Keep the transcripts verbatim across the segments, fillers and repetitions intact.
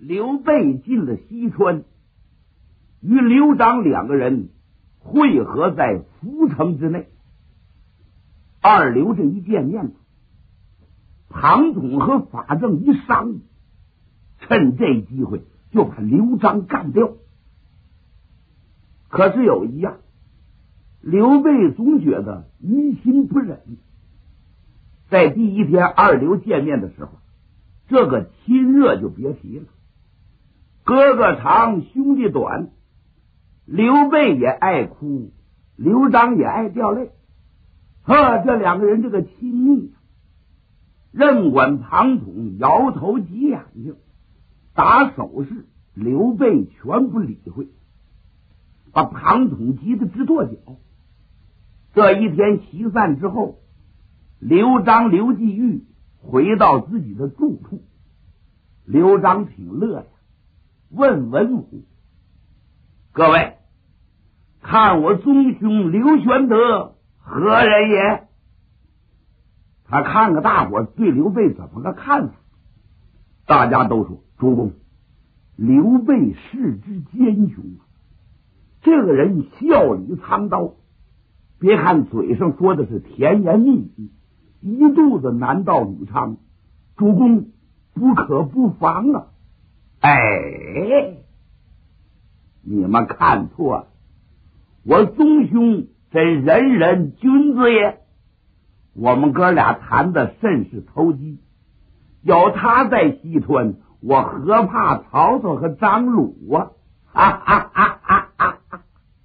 刘备进了西川，与刘璋两个人会合在涪城之内。二刘这一见面，庞统和法正一商议，趁这机会就把刘璋干掉。可是有一样，刘备总觉得于心不忍。在第一天二刘见面的时候，这个亲热就别提了，哥哥长兄弟短，刘备也爱哭，刘璋也爱掉泪。呵，这两个人这个亲密，任管庞统摇头挤眼睛，打手势，刘备全不理会，把庞统急得直跺脚。这一天席散之后，刘璋、刘季玉回到自己的住处。刘璋挺乐呀，问文武：“各位，看我宗兄刘玄德何人也？”他看个大伙对刘备怎么个看法，大家都说：“主公，刘备世之奸雄啊！这个人笑里藏刀，别看嘴上说的是甜言蜜语，一肚子男盗女娼，主公不可不防啊！”哎，你们看错了，我宗兄真人人君子也。我们哥俩谈的甚是投机，有他在西川，我何怕曹操和张鲁啊！哈哈哈哈哈哈！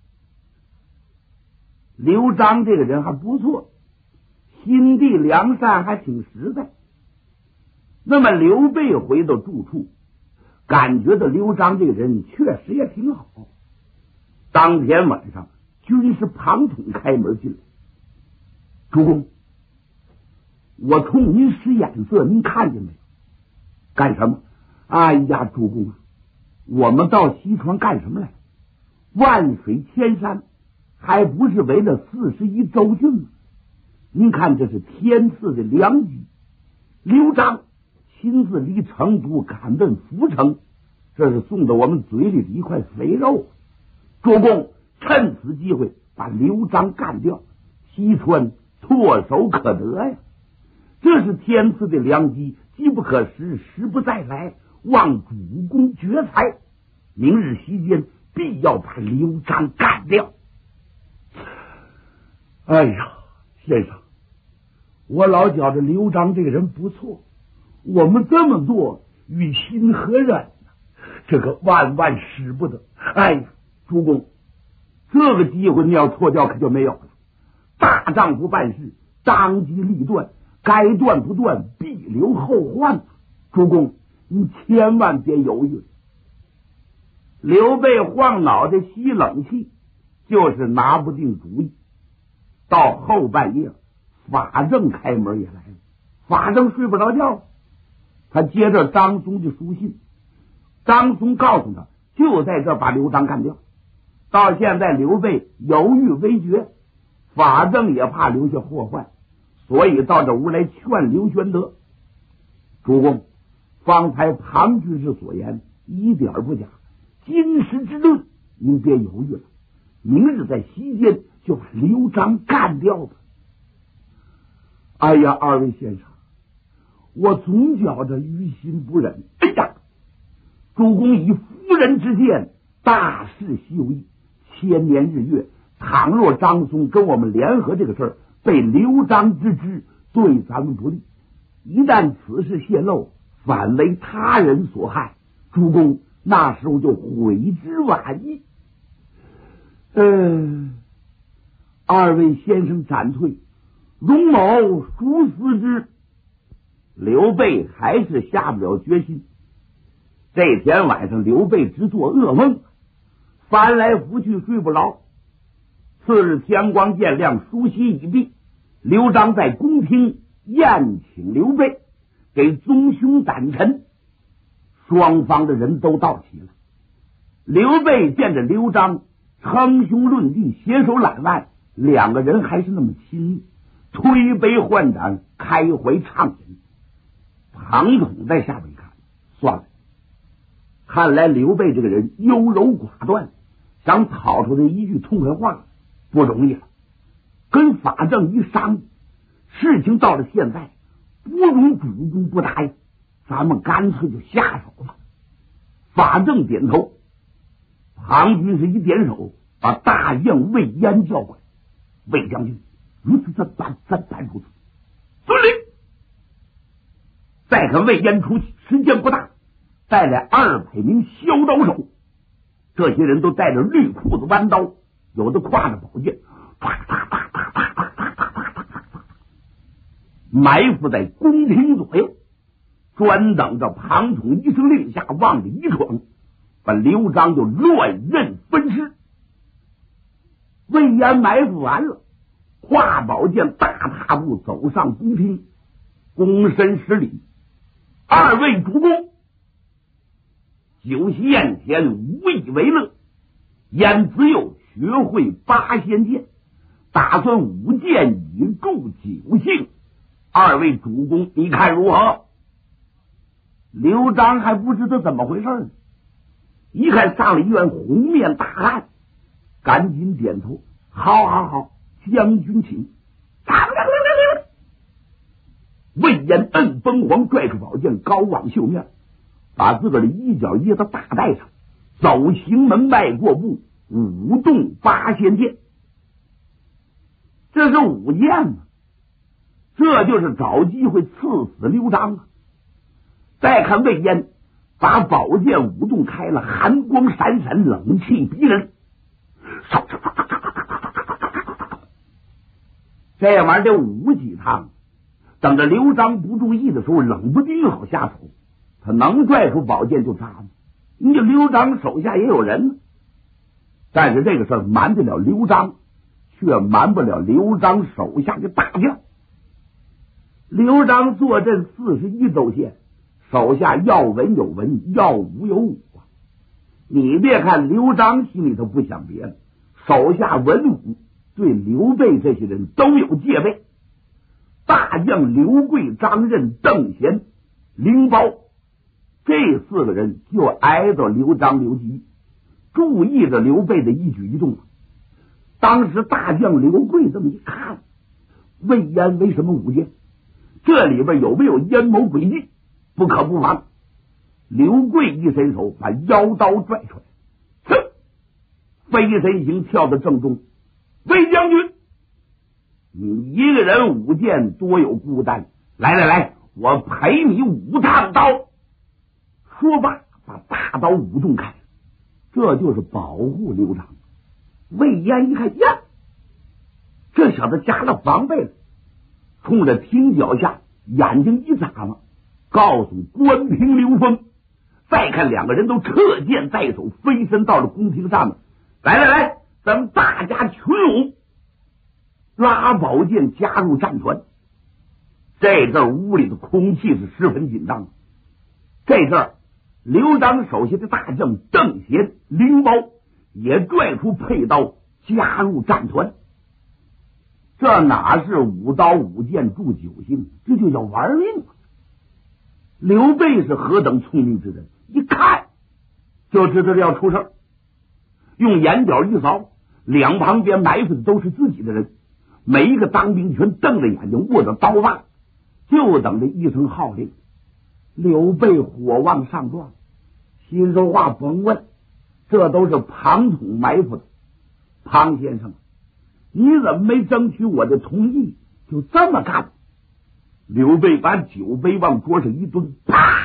刘璋这个人还不错，心地良善，还挺实在。那么刘备回到住处，感觉到刘璋这个人确实也挺好。当天晚上，军师庞统开门进来：“主公，我冲您使眼色，您看见没有？”“干什么？”“哎呀，主公啊，我们到西川干什么来？万水千山，还不是为了四十一州郡吗？您看这是天赐的良机。刘璋亲自离成都赶奔涪城，这是送到我们嘴里的一块肥肉。主公趁此机会把刘璋干掉，西川唾手可得呀！这是天赐的良机，机不可失，时不再来，望主公决裁。明日席间必要把刘璋干掉。”“哎呀，先生，我老觉着刘璋这个人不错，我们这么做与心何忍呢？这个万万使不得。哎呀，主公，这个机会你要错掉可就没有了。大丈夫办事，当机立断，该断不断，必留后患。主公，你千万别犹豫了。”刘备晃脑袋吸冷气，就是拿不定主意。到后半夜，法正开门也来了。法正睡不着觉，他接着张松的书信，张松告诉他就在这把刘璋干掉。到现在刘备犹豫未决，法正也怕留下祸患，所以到这屋来劝刘玄德：“主公，方才庞军师所言一点不假，今时之论您别犹豫了，明日在席间就把刘璋干掉吧。”“哎呀，二位先生，我总觉着于心不忍。哎呀，主公以夫人之见，大事西游记，千年日月，倘若张松跟我们联合这个事儿被刘璋知之，对咱们不利。一旦此事泄露，反为他人所害，主公那时候就悔之晚矣。嗯、呃，二位先生暂退，容某熟思之。”刘备还是下不了决心。这天晚上，刘备直做噩梦，翻来覆去睡不着。次日天光渐亮，梳洗已毕，刘璋在宫廷宴请刘备，给宗兄胆臣。双方的人都到齐了。刘备见着刘璋称兄论弟，携手揽腕，两个人还是那么亲密，推杯换盏，开怀畅饮。庞统在下边一看，算了， 看来刘备这个人优柔寡断，想讨出这一句痛快话不容易了。跟法正一商议，事情到了现在，不容主公不答应，咱们干脆就下手了。法正点头，庞军是一点手，把大将魏延叫过来。魏将军，如此这般，怎般如此？遵令。再看魏延出去，时间不大，带来二百名削刀手，这些人都带着绿裤子弯刀，有的挎着宝剑，埋伏在宫廷左右，专等着庞统一声令下，往里一闯，把刘璋就乱刃分尸。魏延埋伏完了，挎宝剑大踏步走上宫厅，躬身施礼：“二位主公，酒席宴前无以为乐，燕子又学会八仙剑，打算舞剑以助酒兴，二位主公你看如何？”刘璋还不知道怎么回事呢，一看上了一员红面大汉，赶紧点头：“好好好，将军请。”魏延摁崩簧，拽出宝剑，高往袖面，把自个儿的衣角掖到大带上，走行门迈过步，舞动八仙剑。这是舞剑啊，这就是找机会刺死刘璋啊！再看魏延把宝剑舞动开了，寒光闪闪，冷气逼人。这玩意儿得舞几趟，等着刘璋不注意的时候，冷不丁好下手，他能拽出宝剑就扎吗？你刘璋手下也有人，但是这个事儿瞒得了刘璋，却瞒不了刘璋手下的大将。刘璋坐镇四十一州县，手下要文有文，要武有武啊！你别看刘璋心里头不想别的，手下文武对刘备这些人都有戒备。大将刘贵、张任、邓贤、凌包这四个人就挨着刘璋、刘基，注意着刘备的一举一动。当时大将刘贵这么一看，魏延为什么舞剑？这里边有没有阴谋诡计？不可不防。刘贵一伸手，把腰刀拽出来，噌，飞身形跳到正中。魏将军，你一个人舞剑多有孤单，来来来，我陪你舞趟刀。说罢，把大刀舞动开，这就是保护刘璋。魏延一看呀，这小子加了防备了，冲着厅脚下眼睛一眨嘛，告诉关平、刘封。再看两个人都掣剑在手，飞身到了宫廷上面。来来来，咱们大家群拢，拉宝剑加入战团。这阵屋里的空气是十分紧张。这阵刘璋手下的大将邓贤、凌包也拽出佩刀加入战团。这哪是舞刀舞剑助酒兴，这就叫玩命啊！刘备是何等聪明之人，一看就知道要出事，用眼角一扫，两旁边埋伏的都是自己的人，每一个当兵全瞪着眼睛，握着刀把，就等着一声号令。刘备火往上撞，心说话甭问，这都是庞统埋伏的。庞先生，你怎么没争取我的同意，就这么干？刘备把酒杯往桌上一蹲，啪，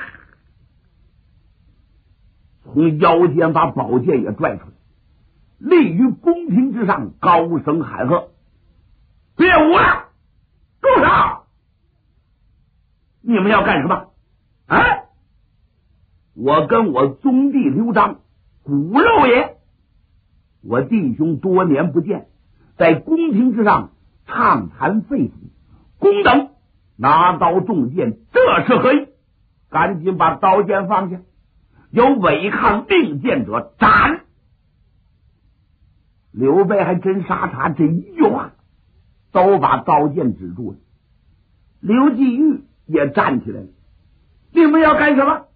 从腰间把宝剑也拽出来，立于宫廷之上，高声喊喝：“别舞了，住手！你们要干什么？啊！我跟我宗弟刘璋，古肉爷，我弟兄多年不见，在宫廷之上畅谈肺腑，公等拿刀中剑，这是何意？赶紧把刀剑放下，有违抗令箭者斩！”刘备还真傻傻，这一句话都把刀剑止住了。刘季玉也站起来了：“你们要干什么？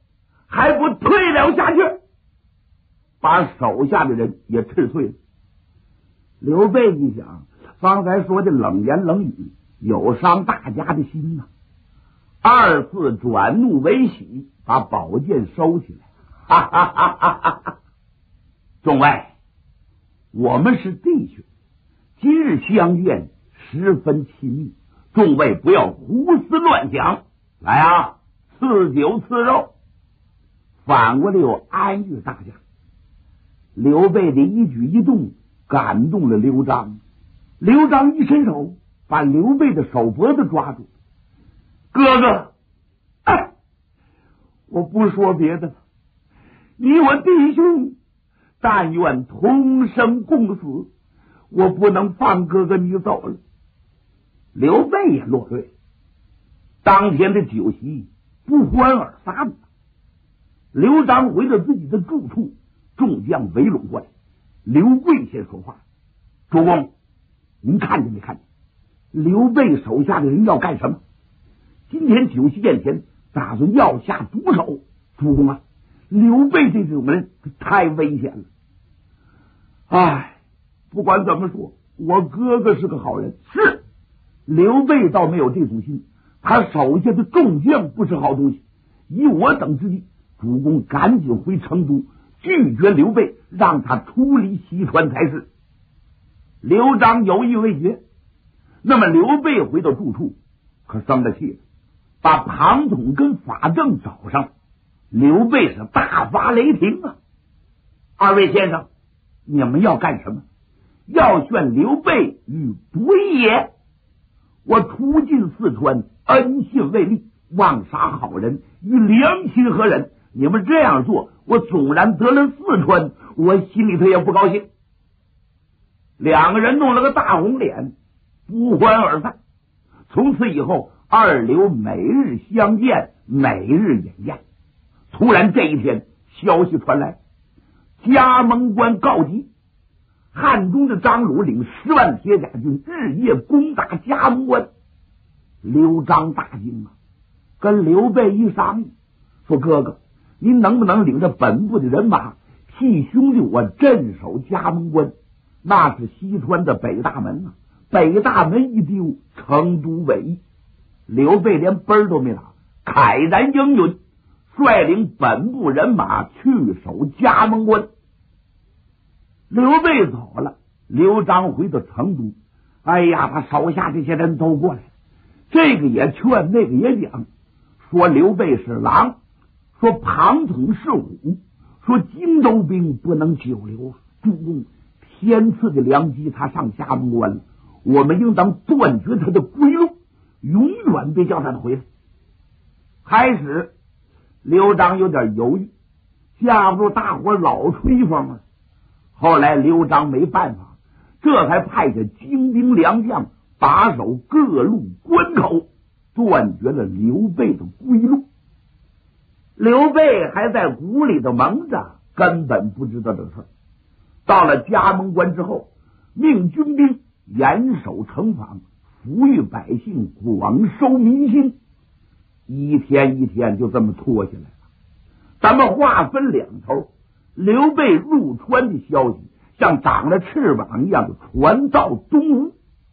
还不退了下去，把手下的人也斥退了。刘备一想，方才说的冷言冷语有伤大家的心呐、啊，二次转怒为喜，把宝剑收起来，哈哈哈哈哈哈！众位，我们是弟兄，今日相见十分亲密，众位不要胡思乱想，来啊，赐酒赐肉。反过来又安慰大家。刘备的一举一动感动了刘璋，刘璋一伸手把刘备的手脖子抓住。哥哥，哎，我不说别的了，你我弟兄但愿同生共死，我不能放哥哥你走了。刘备也落泪，当天的酒席不欢而散。刘璋回到自己的住处，众将围拢过来。刘贵先说话：“主公，您看见没看见？刘备手下的人要干什么？今天酒席宴前，打算要下毒手。主公啊，刘备这种人太危险了。哎，不管怎么说，我哥哥是个好人。是刘备倒没有这种心，他手下的众将不是好东西。以我等之计，主公赶紧回成都，拒绝刘备，让他出离西川才是。”刘璋犹豫未决。那么刘备回到住处，可生了气了，把庞统跟法正找上。刘备是大发雷霆啊！二位先生，你们要干什么？要劝刘备与不义也。我出进四川，恩信未立，妄杀好人，与良心何忍？你们这样做，我纵然得了四川，我心里头也不高兴。两个人弄了个大红脸，不欢而散。从此以后，二刘每日相见，每日饮宴。突然这一天，消息传来，加盟关告急，汉中的张鲁领十万铁甲军日夜攻打加盟关。刘璋大惊啊，跟刘备一商议，说：“哥哥，您能不能领着本部的人马，替兄弟我镇守加盟关？那是西川的北大门啊，北大门一丢，成都委役。”刘备连奔儿都没打，慨然应允，率领本部人马去守加盟关。刘备走了，刘璋回到成都，哎呀，他手下这些人都过来了，这个也劝，那个也讲，说刘备是狼，说庞统是虎，说荆州兵不能久留啊！主公，天赐的良机，他上加盟关了，我们应当断绝他的归路，永远别叫他回来。开始刘璋有点犹豫，架不住大伙老吹风了。后来刘璋没办法，这才派下精兵良将把守各路关口，断绝了刘备的归路。刘备还在谷里头蒙着，根本不知道这事儿。到了加盟关之后，命军兵严守城防，抚育百姓，广收民心。一天一天就这么拖下来了。咱们话分两头，刘备入川的消息像长了翅膀一样传到东吴。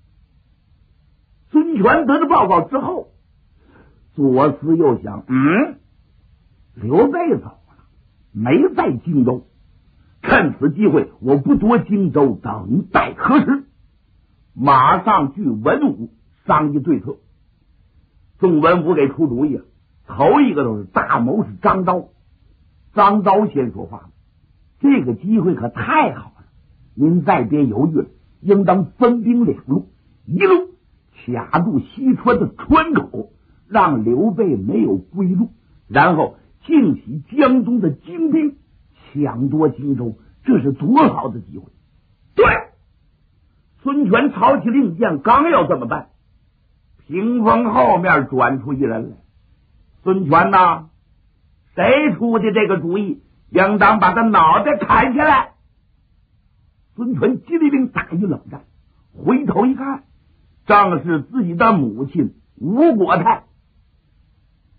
孙权得到报告之后，左思右想，嗯，刘备走了，没在荆州，趁此机会，我不夺荆州，等待何时？马上去文武商议对策。众文武给出主意啊，头一个都是大谋士张昭。张昭先说话了：“这个机会可太好了，您再别犹豫了，应当分兵两路，一路卡住西川的川口，让刘备没有归路，然后进袭江东的精兵，抢夺荆州，这是多好的机会！”对，孙权抄起令箭，刚要这么办，屏风后面转出一人来。孙权呐，谁出的这个主意？应当把他脑袋砍下来！孙权机灵打一冷战，回头一看，正是自己的母亲吴国太。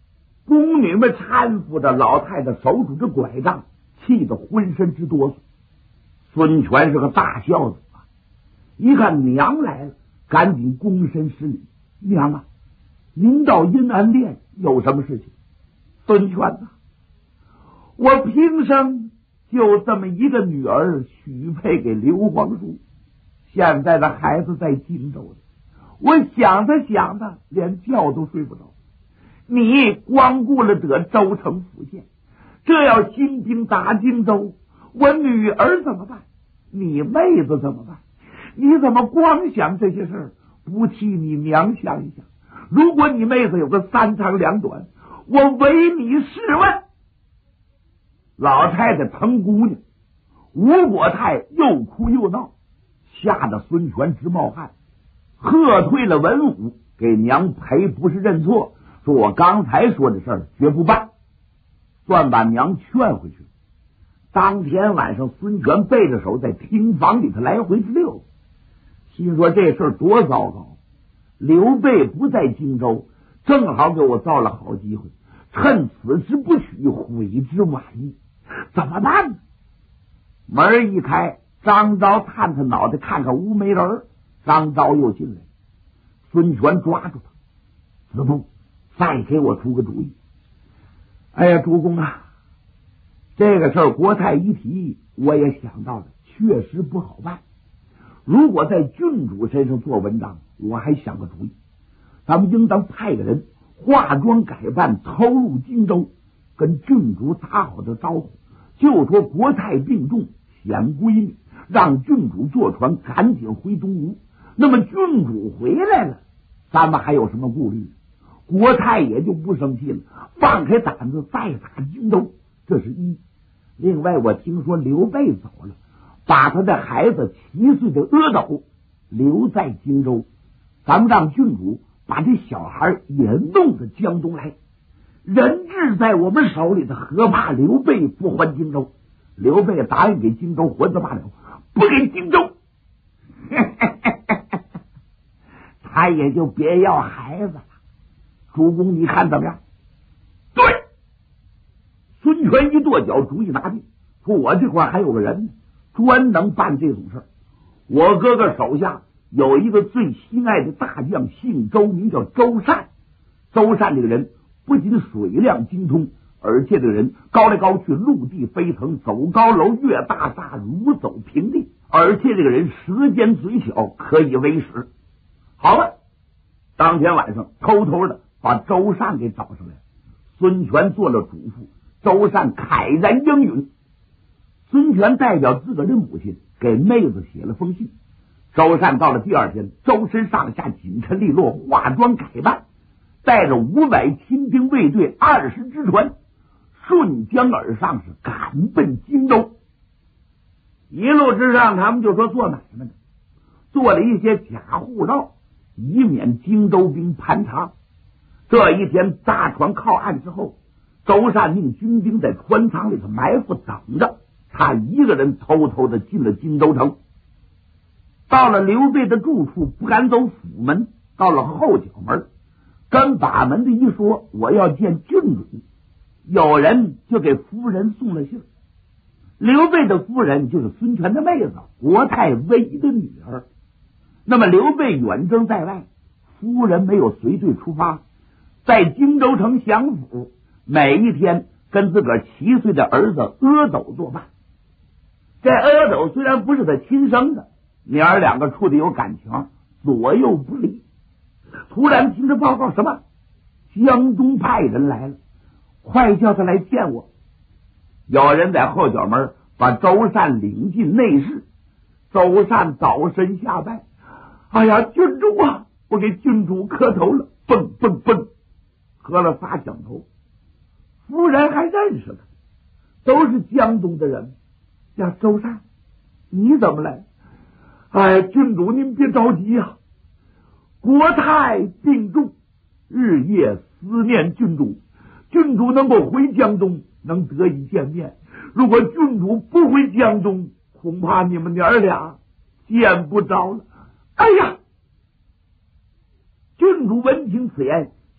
宫女们搀扶着老太太，手拄着拐杖，气得浑身直哆嗦。孙权是个大孝子啊，一看娘来了，赶紧躬身施礼：“娘啊，您到阴安殿有什么事情？”孙权呐，我平生就这么一个女儿许配给刘皇叔，现在的孩子在荆州呢，我想着想着连觉都睡不着。你光顾了得州城府县，这要新兵打荆州，我女儿怎么办？你妹子怎么办？你怎么光想这些事儿，不替你娘想一想？如果你妹子有个三长两短，我唯你是问。老太太疼姑娘，吴国太又哭又闹，吓得孙权直冒汗，喝退了文武，给娘赔不是认错，说我刚才说的事儿绝不办，算把娘劝回去。当天晚上，孙权背着手在厅房里头来回之溜，心说这事儿多糟糕！刘备不在荆州，正好给我造了好机会，趁此时不取，悔之晚矣。怎么办呢？门一开，张昭探探脑袋看看吴梅人，张昭又进来，孙权抓住他：“子布，再给我出个主意。”哎呀，主公啊，这个事儿国太一提，我也想到了，确实不好办。如果在郡主身上做文章，我还想个主意，咱们应当派个人化妆改扮，偷入荆州，跟郡主打好的招呼，就说国太病重，显闺女，让郡主坐船赶紧回东吴。那么郡主回来了，咱们还有什么顾虑？国太也就不生气了，放开胆子再打荆州。这是一。另外，我听说刘备走了，把他的孩子七岁的阿斗留在荆州，咱们让郡主把这小孩也弄到江东来，人质在我们手里的，何怕刘备不还荆州？刘备答应给荆州还则罢了，不给荆州他也就别要孩子了。主公你看怎么样？对，孙权一跺脚，主意拿定，说我这块还有个人专能办这种事儿。我哥哥手下有一个最心爱的大将，姓周，名叫周善。周善这个人不仅水量精通，而且这个人高来高去，陆地飞腾，走高楼，越大厦，如走平地，而且这个人舌尖嘴巧，可以为使。好了，当天晚上偷偷的把周善给找上来，孙权做了主父，周善慨然应允。孙权代表自个儿的母亲给妹子写了封信。周善到了第二天，周身上下紧身利落，化妆改扮，带着五百亲兵卫队二十只船，顺江而上，是赶奔荆州。一路之上，他们就说做买卖的，做了一些假护照，以免荆州兵盘查。这一天，大船靠岸之后，周善命军兵在船舱里头埋伏等着，他一个人偷偷的进了荆州城。到了刘备的住处，不敢走府门，到了后角门，跟把门的一说，我要见郡主，有人就给夫人送了信。刘备的夫人就是孙权的妹子，国太唯一的女儿。那么刘备远征在外，夫人没有随队出发，在荆州城享府，每一天跟自个儿七岁的儿子阿斗作伴。这阿斗虽然不是他亲生的，娘儿两个处的有感情，左右不离。突然听着报告，什么江东派人来了，快叫他来见我。有人在后角门把周善领进内室，周善倒身下拜：“哎呀，郡主啊，我给郡主磕头了！”蹦蹦蹦，磕了仨响头。夫人还认识他，都是江东的人。呀，周善，你怎么来？哎，郡主您别着急呀、啊，国太病重，日夜思念郡主，郡主能够回江东，能得以见面。如果郡主不回江东，恐怕你们娘儿俩见不着了。哎呀！郡主闻听此言，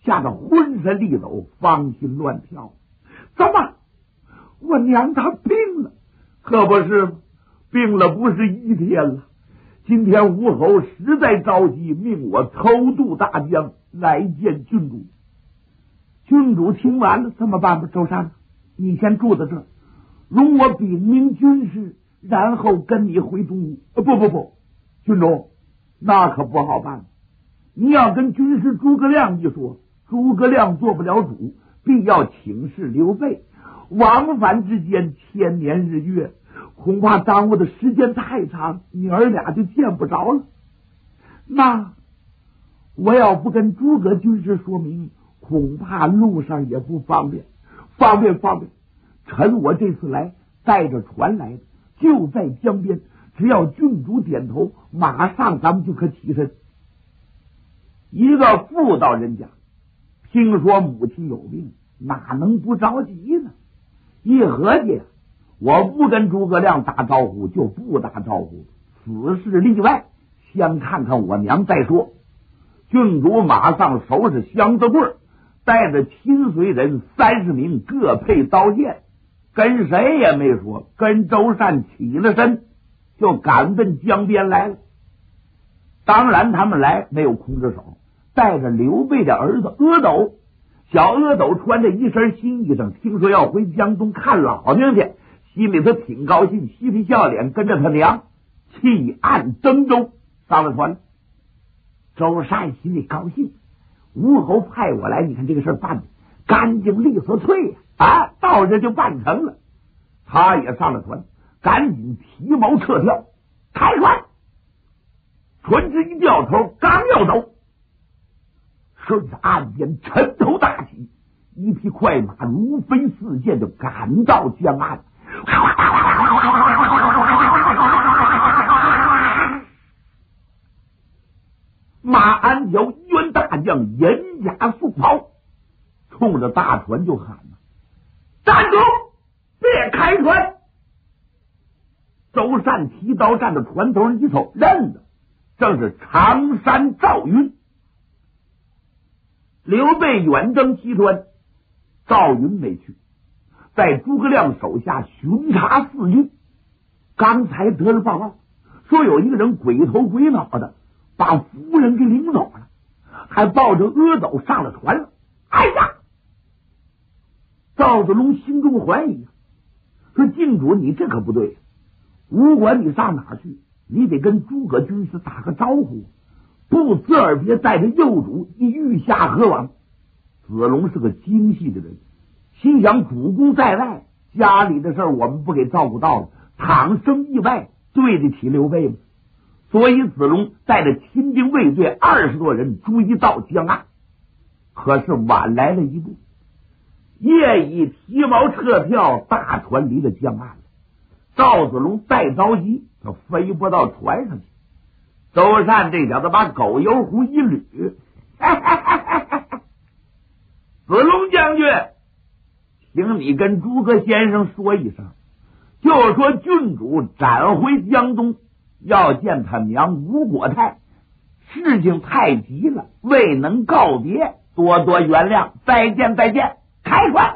吓得浑身力抖，芳心乱跳。怎么，我娘她病了？可不是，病了不是一天了。今天吴侯实在着急，命我偷渡大江来见郡主。郡主听完了，怎么办吧？周善，你先住在这儿，容我禀明军师，然后跟你回东吴。不不不，郡主，那可不好办。你要跟军师诸葛亮一说，诸葛亮做不了主，必要请示刘备，往返之间千年日月，恐怕耽误的时间太长，你儿俩就见不着了。那我要不跟诸葛军师说明，恐怕路上也不方便。方便方便，趁我这次来带着船来的，就在江边，只要郡主点头，马上咱们就可起身。一个妇道人家听说母亲有病，哪能不着急呢？一合计，我不跟诸葛亮打招呼就不打招呼，此事例外，先看看我娘再说。郡主马上收拾箱子棍，带着亲随人三十名，各配刀剑，跟谁也没说，跟周善起了身，就赶奔江边来了。当然他们来没有空着手，带着刘备的儿子阿斗。小阿斗穿着一身新衣裳，听说要回江东看老娘去，心里头挺高兴，嬉皮笑脸跟着他娘弃岸登舟上了船。周善心里高兴，吴侯派我来，你看这个事儿办的干净利索脆啊，到这就办成了。他也上了船，赶紧提锚撤跳，开船。船只一掉头，刚要走，顺着岸边尘头大起，一匹快马如飞似箭，就赶到江岸。马鞍条冤大将严牙速跑，冲着大船就喊了：“站住！别开船！”周善提刀站在船头上一瞅，认得正是常山赵云。刘备远征西川，赵云没去，在诸葛亮手下巡查四郡。刚才得了报告，说有一个人鬼头鬼脑的把夫人给领走了，还抱着阿斗上了船了。哎呀！赵子龙心中怀疑，说郡主你这可不对，不管你上哪去，你得跟诸葛军师打个招呼，不辞而别，带着幼主一欲下何往？子龙是个精细的人，心想主公在外，家里的事我们不给照顾到了，倘生意外，对得起刘备吗？所以子龙带着亲兵卫队二十多人追到江岸，可是晚来了一步，夜已提锚撤跳，大船离了江岸了。赵子龙再着急，他飞不到船上去。周善这小子把狗油壶一捋，子龙将军，请你跟诸葛先生说一声，就说郡主斩回江东，要见他娘吴国太，事情太急了，未能告别，多多原谅，再见再见，开船。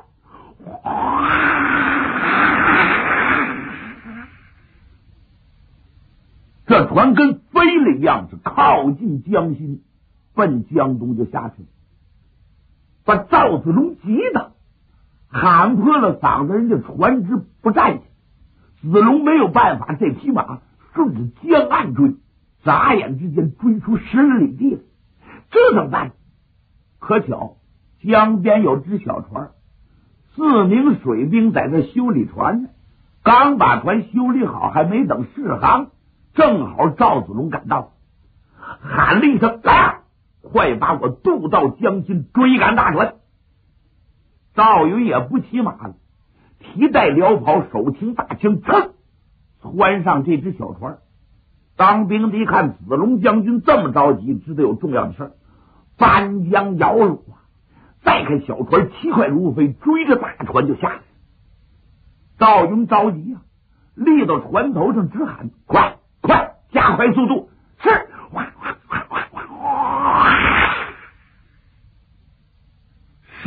这船跟飞了一样，是靠近江心，奔江东就下去了，把赵子龙急的喊破了嗓子，人家船只不站起。子龙没有办法，这匹马顺着江岸追，眨眼之间追出十里地了。这怎么办？可巧江边有只小船，四名水兵在这修理船呢，刚把船修理好，还没等试航，正好赵子龙赶到，喊了一声：“来啊，快把我渡到江心，追赶大船！”赵云也不骑马了，提带辽袍，手提大枪，噌窜上这只小船。当兵的一看子龙将军这么着急，知道有重要的事儿，翻江摇橹啊！再看小船七快如飞，追着大船就下来。赵云着急啊，立到船头上直喊：“快快，加快速度！”是，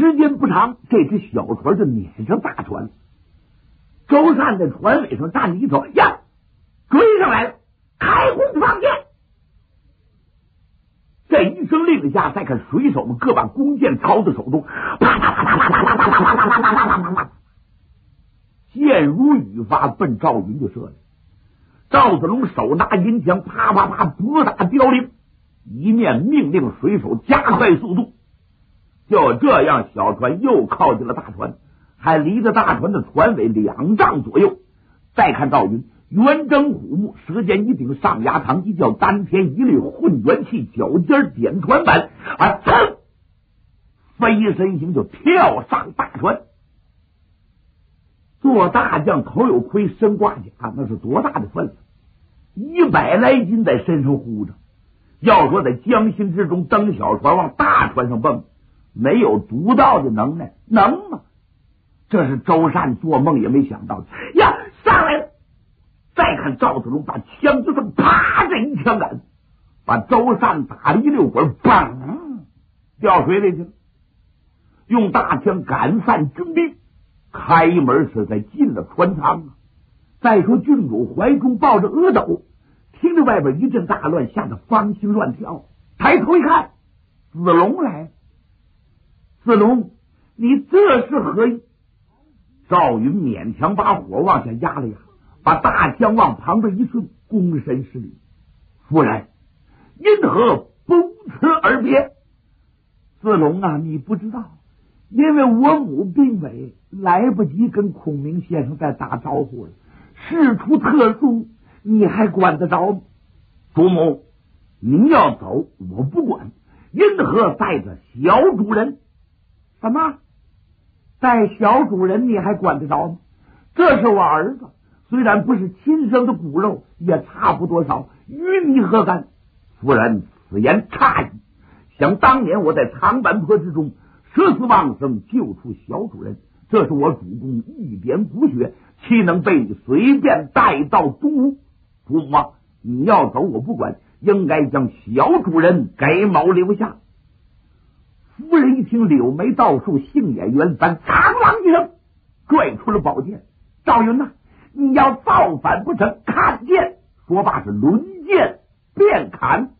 时间不长，这只小船就撵上大船。周善在船尾上站着一瞅，呀，追上来了，开弓放箭。这一声令下，再看水手们各把弓箭抄在手中，啪啪啪啪啪啪啪啪啪啪啪啪啪啪，箭如雨发，奔赵云就射来。赵子龙手拿银枪，啪啪啪拨打凋零，一面命令水手加快速度。就这样，小船又靠近了大船，还离着大船的船尾两丈左右。再看赵云，圆睁虎目，舌尖一顶，上牙膛一叫，丹田一律混元气，脚尖点船板，啊，噌，飞身形就跳上大船。做大将头有盔，身挂甲，那是多大的分量？一百来斤在身上呼着。要说在江心之中登小船往大船上蹦，没有独到的能耐，能吗？这是周善做梦也没想到的呀！上来了。再看赵子龙把枪就这么啪这一枪杆，把周善打了一溜滚，砰，掉水里去了。用大枪赶散军兵，开门是在进了船舱啊。再说郡主怀中抱着阿斗，听着外边一阵大乱，吓得芳心乱跳，抬头一看，子龙来了。子龙，你这是何意？赵云勉强把火往下压了压，把大枪往旁边一顺，躬身施礼：夫人，因何不辞而别？子龙啊，你不知道，因为我母病危，来不及跟孔明先生再打招呼了。事出特殊，你还管得着吗？主母，您要走我不管，因何带着小主人？什么？带小主人你还管得着吗？这是我儿子，虽然不是亲生的骨肉，也差不多少，与你何干？夫人，此言差矣。想当年我在长坂坡之中舍死忘生，救出小主人，这是我主公一点骨血，岂能被你随便带到东吴？主母啊，你要走我不管，应该将小主人给某留下。夫人一听，柳眉倒竖，杏眼圆翻，苍啷一声拽出了宝剑。赵云呐、啊，你要造反不成，看剑！说罢是抡剑便砍。